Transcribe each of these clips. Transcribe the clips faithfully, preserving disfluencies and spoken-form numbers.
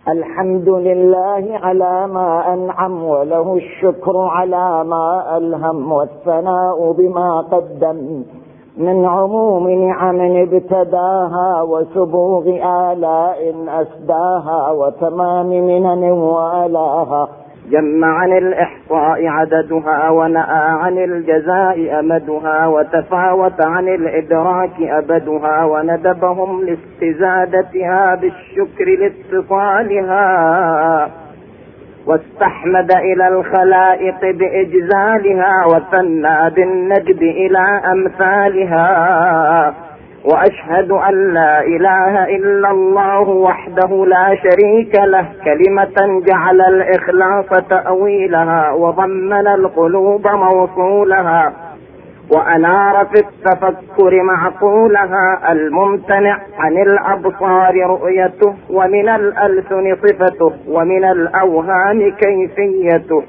الحمد لله على ما أنعم، وله الشكر على ما ألهم، والثناء بما قدم من عموم نعم ابتداها، وسبوغ آلاء أسداها، وتمام منن وآلاها. جمع عن الإحصاء عددها، ونأى عن الجزاء أمدها، وتفاوت عن الإدراك أبدها، وندبهم لاستزادتها بالشكر لاتصالها، واستحمد إلى الخلائق بإجزالها، وثنى بالنجد إلى أمثالها. وأشهد أن لا إله إلا الله وحده لا شريك له، كلمة جعل الإخلاص تأويلها، وضمن القلوب موصولها، وأنار في التفكر معقولها، الممتنع عن الأبصار رؤيته، ومن الألسن صفته، ومن الأوهام كيفيته.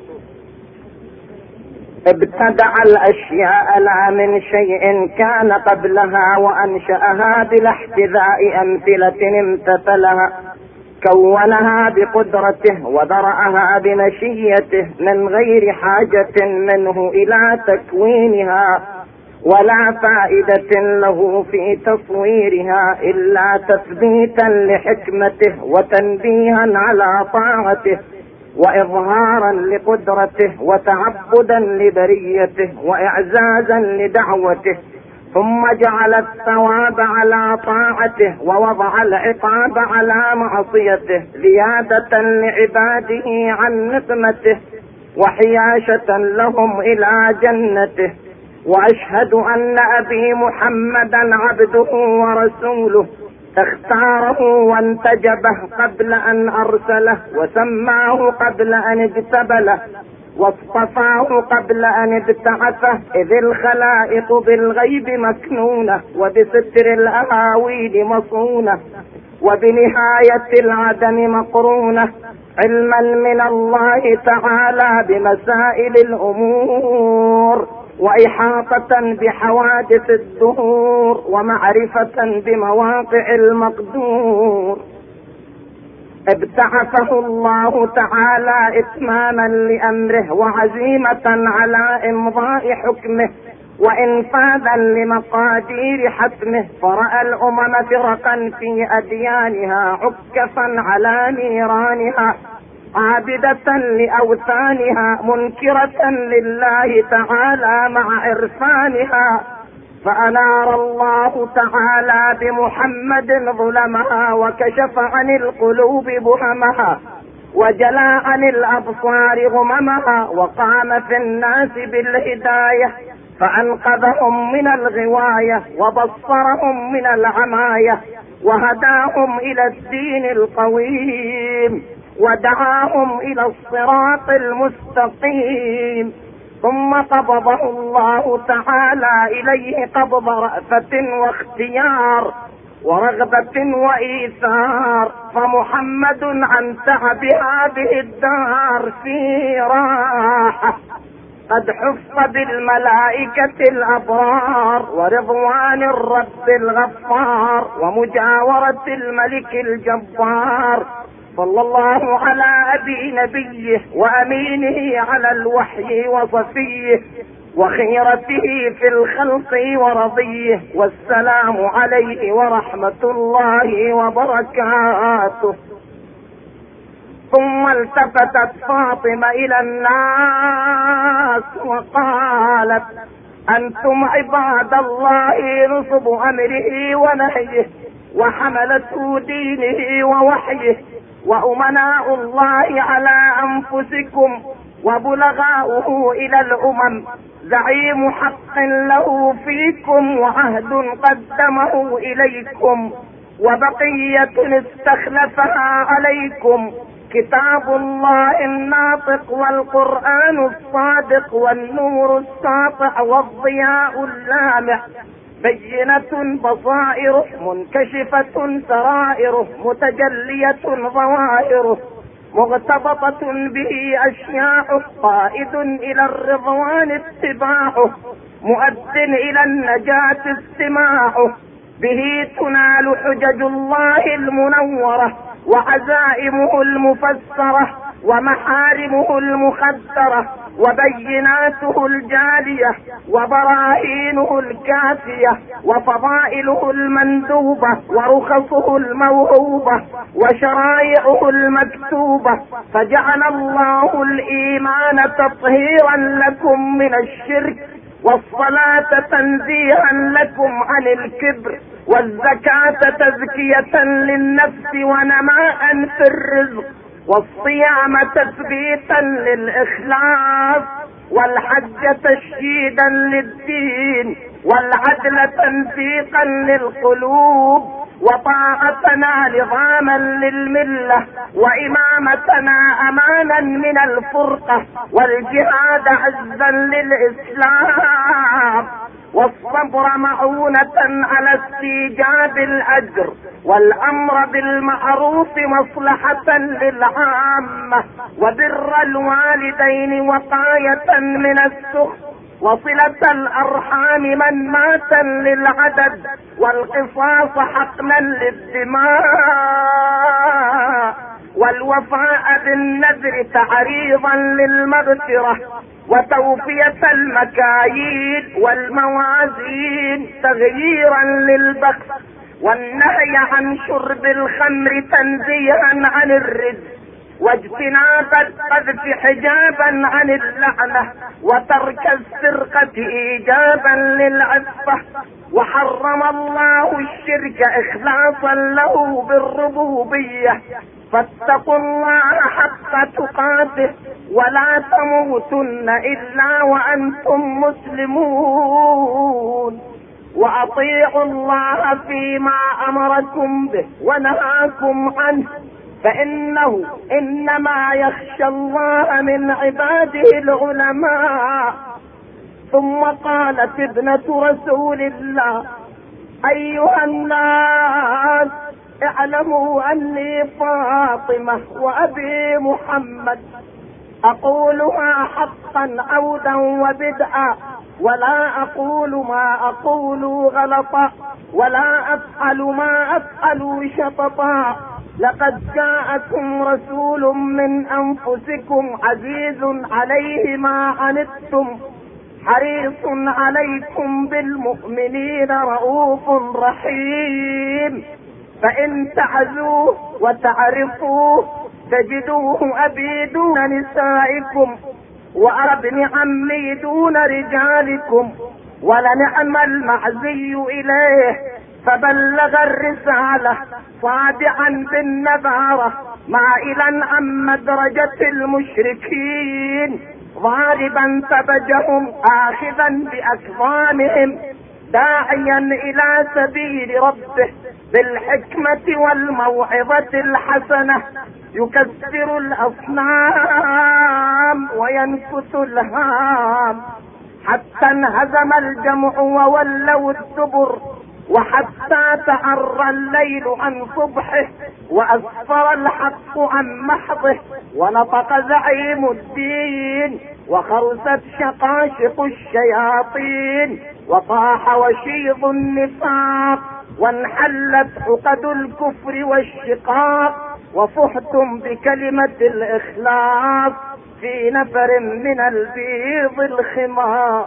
ابتدع الأشياء لا من شيء كان قبلها، وأنشأها بلا احتذاء أمثلة امتثلها، كونها بقدرته وذرأها بمشيته، من غير حاجة منه إلى تكوينها، ولا فائدة له في تصويرها، إلا تثبيتا لحكمته، وتنبيها على طاعته، وإظهارا لقدرته، وتعبدا لبريته، وإعزازا لدعوته. ثم جعل الثواب على طاعته، ووضع العقاب على معصيته، زيادة لعباده عن نقمته، وحياشة لهم إلى جنته. وأشهد أن أبي محمدا عبده ورسوله، اختاره وانتجبه قبل أن أرسله، وسماه قبل أن اجتبله، واصطفاه قبل أن ابتعثه، إذ الخلائق بالغيب مكنونة، وبستر الأهاويل مصونة، وبنهاية العدم مقرونة، علما من الله تعالى بمسائل الأمور، وإحاطة بحوادث الدهور، ومعرفة بمواقع المقدور. ابتعثه الله تعالى إتماما لأمره، وعزيمة على إمضاء حكمه، وإنفاذا لمقادير حتمه، فرأى الأمم فرقا في أديانها، عكفا على نيرانها، عابدة لأوثانها، منكرة لله تعالى مع عرفانها، فأنار الله تعالى بمحمد ظلمها، وكشف عن القلوب بهمها، وجلى عن الأبصار غممها، وقام في الناس بالهداية، فأنقذهم من الغواية، وبصرهم من العماية، وهداهم إلى الدين القويم، ودعاهم إلى الصراط المستقيم. ثم قبضه الله تعالى إليه قبض رأفة واختيار، ورغبة وإيثار، فمحمد عن تعب هذه الدار في راحة، قد حف بالملائكة الأبرار، ورضوان الرب الغفار، ومجاورة الملك الجبار. صلى الله على أبي نبيه، وأمينه على الوحي، وصفيه، وخيرته في الخلق ورضيه، والسلام عليه ورحمة الله وبركاته. ثم التفتت فاطمة إلى الناس وقالت: أنتم عباد الله نصب أمره ونهيه، وحملة دينه ووحيه، وأمناء الله على أنفسكم، وبلغاؤه إلى الأمم، زعيم حق له فيكم، وعهد قدمه إليكم، وبقية استخلفها عليكم، كتاب الله الناطق، والقرآن الصادق، والنور الساطع، والضياء اللامع، بينة بصائره، منكشفة سرائره، متجلية ظواهره، مغتبطة به أشياعه، قائد إلى الرضوان اتباعه، مؤد إلى النجاة استماعه، به تنال حجج الله المنورة، وعزائمه المفسرة ومحارمه المخدرة وبيناته الجالية وبراهينه الكافية وفضائله المندوبة ورخصه الموهوبة وشرائعه المكتوبة، فجعل الله الإيمان تطهيرا لكم من الشرك، والصلاة تنزيها لكم عن الكبر، والزكاة تزكية للنفس ونماء في الرزق، والصيام تثبيتا للإخلاص، والحج تشييدا للدين، والعدل تنسيقا للقلوب، وطاعتنا نظاما للملة، وإمامتنا أمانا من الفرقة، والجهاد عزا للإسلام، والصبر معونة على استيجاب الأجر، والأمر بالمعروف مصلحة للعامة، وبر الوالدين وقاية من السخط، وصلة الأرحام من مات للعدد، والقصاص حقنا للدماء، والوفاء بالنذر تعريضا للمغفرة، وتوفية المكاييل والموازين تغييرا للبخس، والنهي عن شرب الخمر تنزيها عن الرزق، واجتناب القذف حجابا عن اللعنة، وترك السرقة إيجابا للعفة، وحرم الله الشرك إخلاصا له بالربوبية، فاتقوا الله حق تقاته ولا تموتن إلا وأنتم مسلمون، وأطيعوا الله فيما أمركم به ونهاكم عنه، فإنه إنما يخشى الله من عباده العلماء. ثم قالت ابنة رسول الله: أيها الناس اعلموا أني فاطمة وأبي محمد، أقولها حقا عودا وبدعا، ولا أقول ما أقول غلطا، ولا أفعل ما أفعل شططا. لقد جاءكم رسول من أنفسكم عزيز عليه ما عنتم حريص عليكم بالمؤمنين رؤوف رحيم، فإن تعزوه وتعرفوه تجدوه أبي دون نسائكم، وابن عمي دون رجالكم، ولنعم المعزي إليه، فبلغ الرسالة صادعا بالنبارة مائلا عن مدرجة المشركين، ضاربا ثبجهم آخذا بأكظامهم، داعيا إلى سبيل ربه بالحكمة والموعظة الحسنة، يكسر الأصنام وينكث الهام، حتى انهزم الجمع وولوا الدبر، وحتى تعرى الليل عن صبحه، وأسفر الحق عن محضه، ونطق زعيم الدين، وخرست شقاشق الشياطين، وطاح وشيض النفاق، وانحلت عقد الكفر والشقاق، وفحتم بكلمة الإخلاص في نفر من البيض الخمار،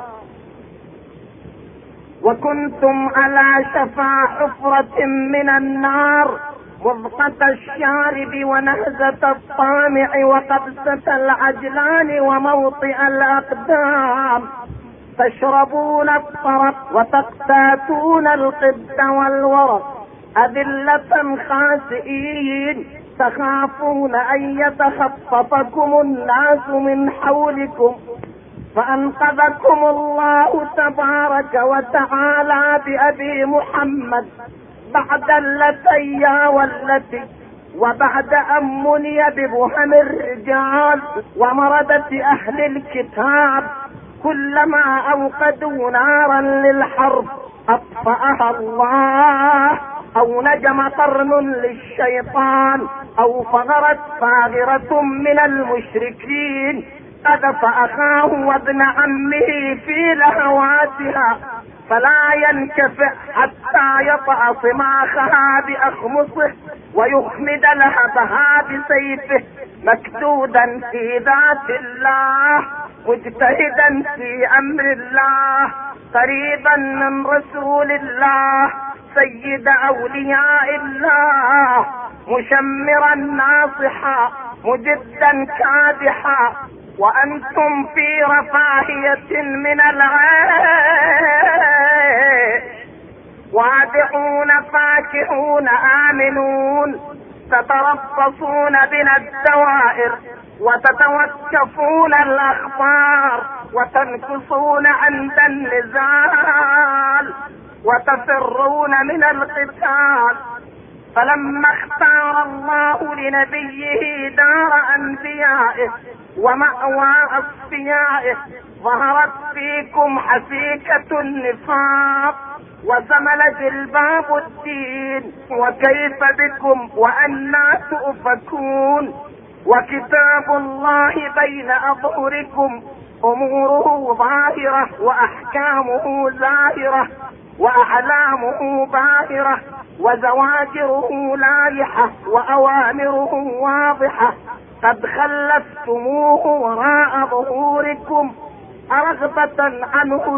وكنتم على شفا حفرة من النار، مضغة الشارب ونهزة الطامع وقبسة العجلان وموطئ الأقدام، تشربون الطرق وتقتاتون القد والورق، أذلة خاسئين، تخافون أن يتخطفكم الناس من حولكم، فأنقذكم الله تبارك وتعالى بأبي محمد بعد اللتي والتي، وبعد أن مني ببهم الرجال ومردة أهل الكتاب، كلما أوقدوا نارا للحرب أطفأها الله، أو نجم قرن للشيطان، أو فغرت فاغرة من المشركين قذف أخاه وابن عمه في لهواتها، فلا ينكفئ حتى يطأ صماخها بأخمصه، ويخمد لهبها بسيفه مكدودا في ذات الله مجتهدا في امر الله قريبا من رسول الله سيد اولياء الله مشمرا ناصحا مجدا كادحا، وانتم في رفاهية من العيش وادعون فاكهون آمنون، تتربصون بنا الدوائر وتتوكفون الأخبار وتنكصون عند النزال وتفرون من القتال. فلما اختار الله لنبيه دار أنبيائه ومأوى أصفيائه ظهرت فيكم حسيكة النفاق وزمل جلباب الدين، وكيف بكم وأنى تؤفكون، وكتاب الله بين أظهركم أموره ظاهرة وأحكامه زاهرة وأعلامه باهرة وزواجره لايحة وأوامره واضحة، قد خلفتموه وراء ظهوركم أرغبة عنه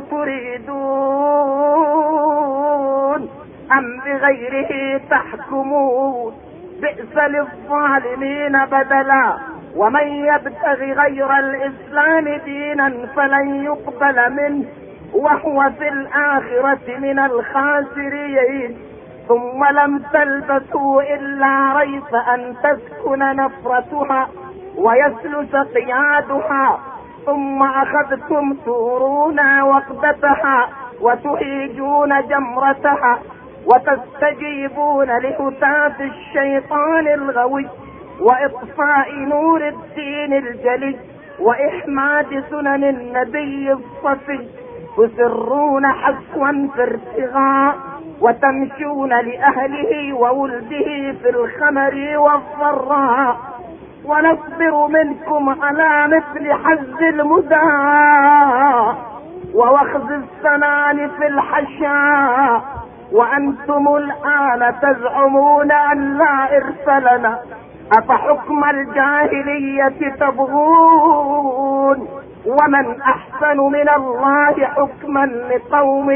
تريدون أم بغيره تحكمون، بئس للظالمين بدلا، ومن يبتغي غير الإسلام دينا فلن يقبل منه وهو في الآخرة من الخاسرين. ثم لم تلبثوا إلا ريب أن تسكن نفرتها ويسلس قيادها، ثم أخذتم تورون وقدتها وتهيجون جمرتها وتستجيبون لهتاف الشيطان الغوي وإطفاء نور الدين الجلي وإحماد سنن النبي الصفي، تسرون حسوا في ارتغاء وتمشون لأهله وولده في الخمر والضراء، ونصبر منكم على مثل حز المدى ووخز السنان في الحشاء، وأنتم الآن تزعمون أن لا إرث لنا، أفحكم الجاهلية تبغون، ومن أحسن من الله حكما لقوم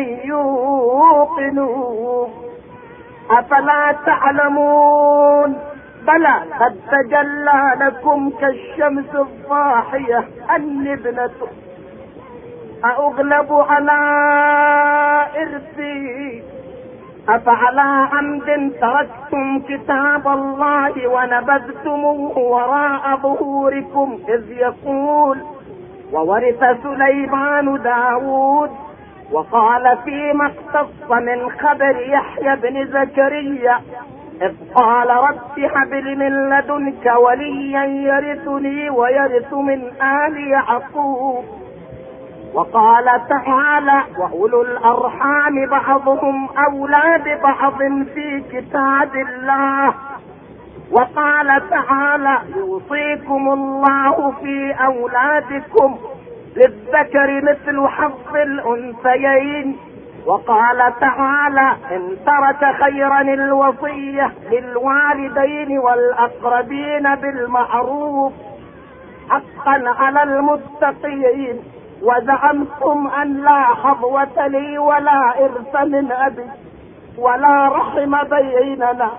يوقنون. أفلا تعلمون؟ بلى قد تجلى لكم كالشمس الضاحية أني ابنته أأغلب على إرثي، أفعلى عمد تركتم كتاب الله ونبذتموه وراء ظهوركم، إذ يقول وورث سليمان داود وقال فيما اختص من خبر يحيى بن زكريا إذ قال رب هب لي من لدنك وليا يرثني ويرث من آل يعقوب. وقال تعالى وأولو الأرحام بعضهم أولى ببعض في كتاب الله. وقال تعالى يوصيكم الله في أولادكم للذكر مثل حظ الأنثيين. وقال تعالى إن ترك خيرا الوصية للوالدين والأقربين بالمعروف حقا على المتقين. وزعمتم أن لا حظوة لي ولا إرث من أبي ولا رحم بيننا،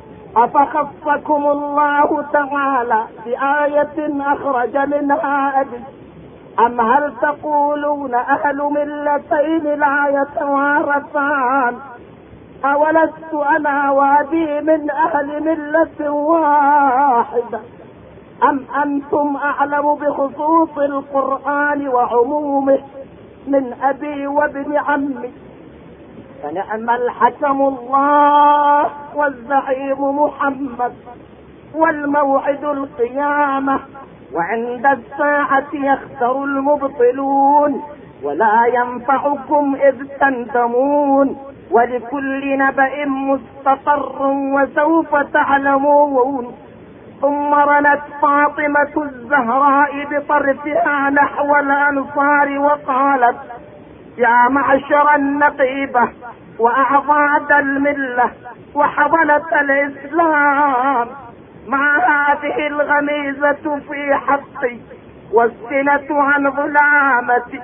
أفخصكم الله تعالى بآية أخرج منها أبي، أم هل تقولون أهل ملتين لا يتوارثان، أولست أنا وأبي من أهل ملة واحدة، أم أنتم أعلم بخصوص القرآن وعمومه من أبي وابن عمي؟ فنعم الحكم الله والزعيم محمد، والموعد القيامة، وعند الساعة يخسر المبطلون ولا ينفعكم إذ تندمون، ولكل نبأ مستقر وسوف تعلمون. ثم رنت فاطمة الزهراء بطرفها نحو الأنصار وقالت يا معشر النقيبة وأعضاد الملة وحضنة الإسلام مع هذه الغميزة في حقي والسنة عن ظلامتي.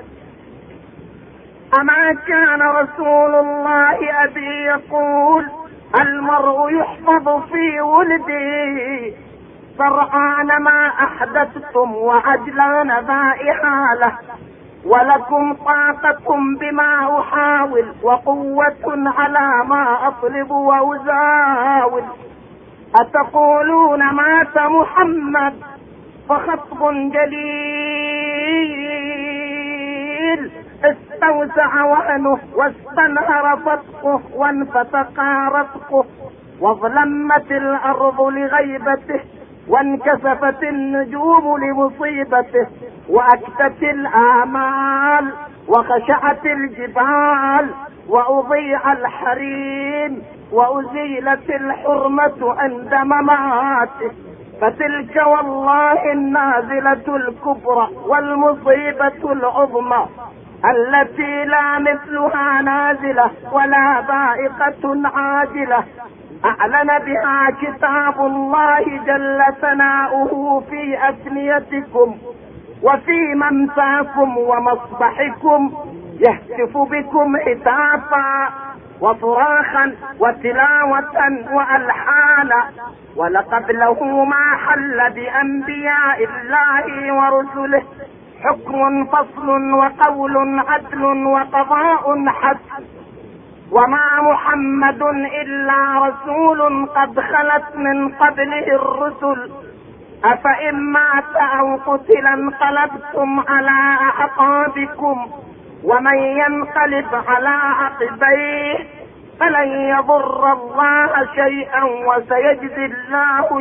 أما كان رسول الله أبي يقول المرء يحفظ في ولدي سرعان ما أحدثتم وعجلان بائحاله، ولكم طاقة بما أحاول وقوة على ما أطلب وأزاول. أتقولون مات محمد فخطب جليل استوسع وهنه واستنهر فتقه وانفتقا رتقه واظلمت الأرض لغيبته وانكسفت النجوم لمصيبته وأكتت الآمال وخشعت الجبال وأضيع الحريم وأزيلت الحرمة عند مماته. فتلك والله النازلة الكبرى والمصيبة العظمى التي لا مثلها نازلة ولا بائقة عاجلة أعلن بها كتاب الله جل ثناؤه في أثنيتكم وفي ممساكم ومصبحكم، يهتف بكم هتافا وصراخا وتلاوة وألحانا. ولقبله ما حل بأنبياء الله ورسله حكم فصل وقول عدل وقضاء حسن. وما محمد إلا رسول قد خلت من قبله الرسل أفإن مات أو قتل انقلبتم على أعقابكم ومن ينقلب على عقبيه فلن يضر الله شيئا وسيجزي الله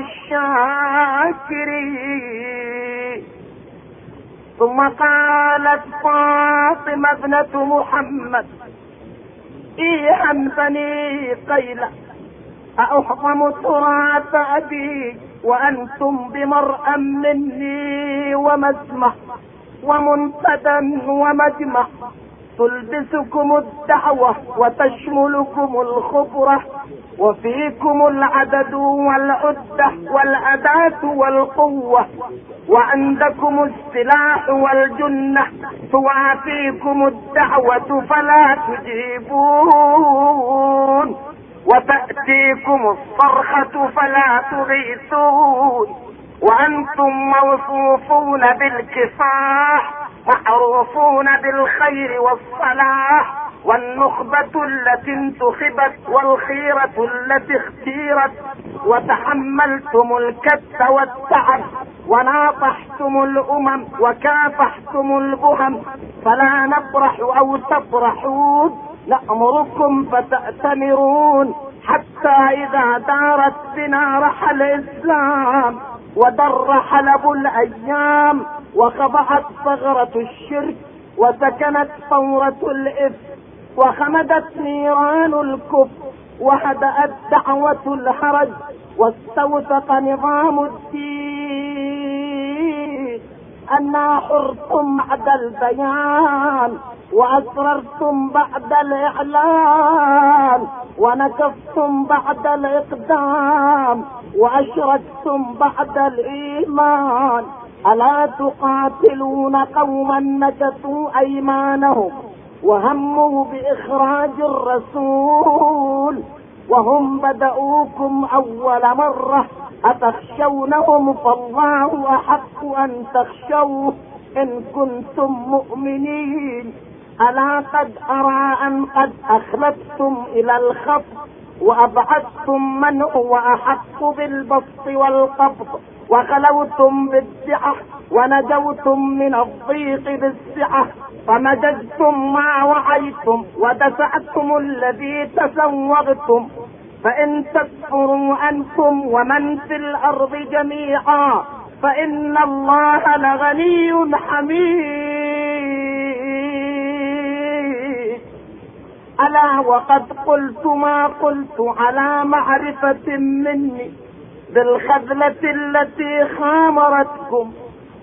الشاكرين. ثم قالت فاطمة ابنة محمد إيها بني قيلة أأحطم تراث أبي وأنتم بمرأ مني ومسمح ومنتدى ومجمع، تلبسكم الدعوة وتشملكم الخبرة وفيكم العدد والعدة والأداة والقوة وعندكم السلاح والجنة، توافيكم الدعوة فلا تجيبون وتأتيكم الصرخة فلا تغيثون، وأنتم موصوفون بالكفاح معروفون بالخير والصلاح، والنخبة التي انتخبت والخيرة التي اختيرت، وتحملتم الكد والتعب وناطحتم الأمم وكافحتم البهم، فلا نفرح أو تفرحون نأمركم فتأتمرون، حتى إذا دارت بنا رحل الإسلام ودر حلب الأيام وخضعت ثغرة الشرك وسكنت ثورة الإفك وخمدت نيران الكفر وهدأت دعوة الحرج واستوثق نظام الدين، أنا حرتم بعد البيان وأسررتم بعد الإعلان ونكفتم بعد الإقدام وأشركتم بعد الإيمان. ألا تقاتلون قوما نكثوا أيمانهم وهموا بإخراج الرسول وهم بدأوكم أول مرة، أتخشونهم فالله أحق أن تخشوه إن كنتم مؤمنين. ألا قد أرى أن قد أخلفتم إلى الخفض وأبعدتم من هو أحق بالبسط والقبض، وخلوتم بالسعة ونجوتم من الضيق بالسعة، فمجدتم ما وعيتم ودفعتم الذي تسوغتم. فإن تكفروا أنتم ومن في الأرض جميعا فإن الله لغني حميد. ألا وقد قلت ما قلت على معرفة مني بالخذلة التي خامرتكم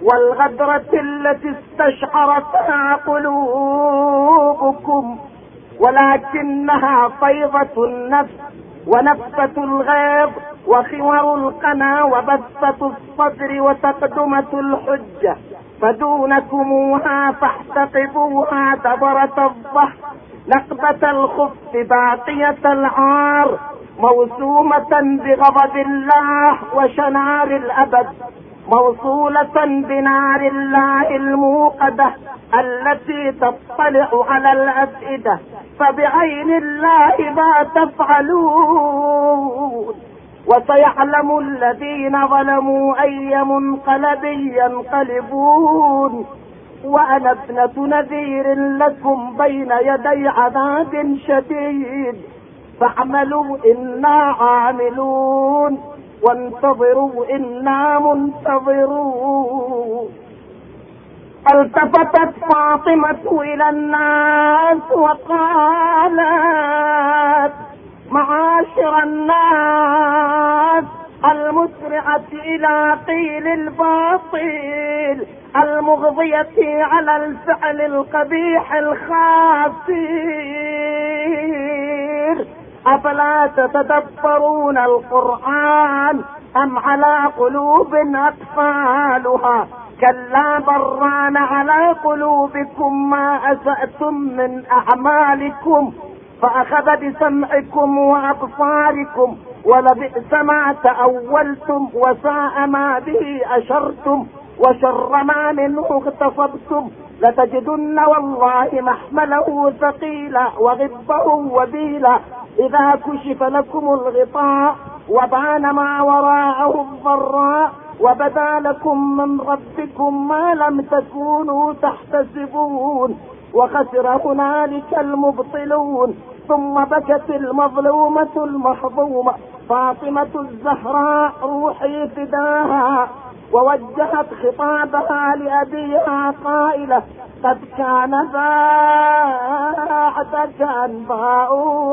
والغدرة التي استشعرتها قلوبكم، ولكنها فيضة النفس ونفسة الغيظ وخور القنا وبسة الصدر وتقدمة الحجة، فدونكموها فاحتقبوها دبرة الظهر نقبة الخف باقية العار موسومة بغضب الله وشنار الأبد، موصولة بنار الله الموقدة التي تطلع على الأفئدة، فبعين الله ما تفعلون. وسيعلم الذين ظلموا أي منقلب ينقلبون. وأنا ابنة نذير لكم بين يدي عذاب شديد، فاعملوا إنا عاملون وانتظروا إنا منتظرون. التفتت فاطمة إلى الناس وقالت: معاشر الناس، المسرعة إلى قيل الباطل، المغضية على الفعل القبيح الخاسر، أفلا تتدبرون القرآن أم على قلوب أقفالها؟ كلا بران على قلوبكم ما أسأتم من أعمالكم، فأخذ بسمعكم وأبصاركم، ولبئس ما تأولتم وساء ما به أشرتم، وشر ما منه اغتصبتم، لتجدن والله محمله ثقيلا وغبه وبيلا، إذا كشف لكم الغطاء وبان ما وراءه الضراء، وبدا لكم من ربكم ما لم تكونوا تحتسبون، وخسر هنالك المبطلون. ثم بكت المظلومة المحظومة فاطمة الزهراء روحي فداها، ووجهت خطابها لأبيها قائلة: قد كان بعدك أنباء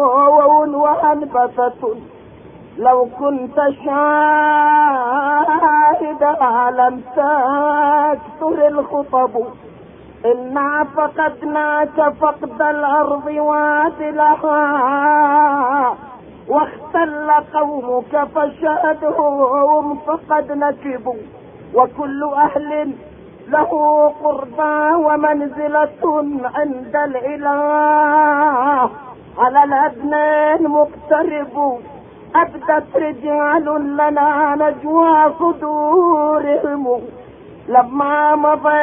وأنبثة، لو كنت شاهدا لم تكثر الخطب، إنا فقدناك فقد الأرض وادلها، واختل قومك فشهدهم فقد نكبوا، وكل أهل له قربى ومنزلة عند الإله، على الأدنى مقترب، أبدت رجال لنا نجوى صدورهم، لما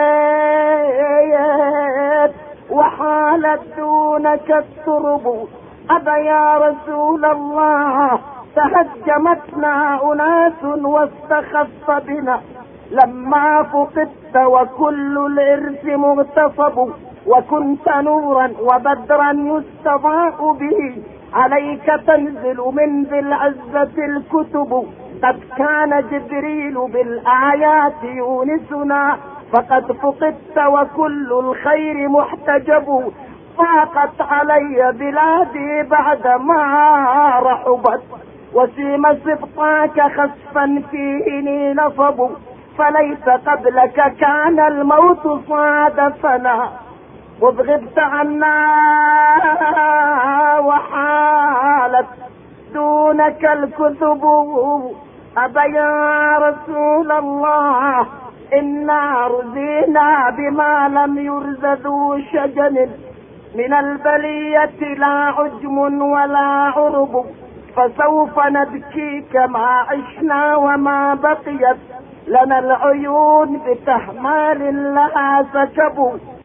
مضيت وحالت دونك الترب، أبا يا رسول الله تهجمتنا أناس واستخف بنا، لما فقدت وكل الإرث مغتصب، وكنت نورا وبدرا يستضاء به، عليك تنزل من ذي العزة الكتب، قد كان جبريل بالآيات يونسنا، فقد فقدت وكل الخير محتجب، ضاقت علي بلادي بعدما رحبت، وسيم سبطاك خسفا فيه نصب، فليس قبلك كان الموت صادفنا، خذ غبت عنا وحالت دونك الكتب، أبا يا رسول الله إنا رزينا بما لم يرز ذو شجن، من البلية لا عجم ولا عرب، فسوف نبكي كما عشنا وما بقيت لنا العيون بتحمال لها سكب،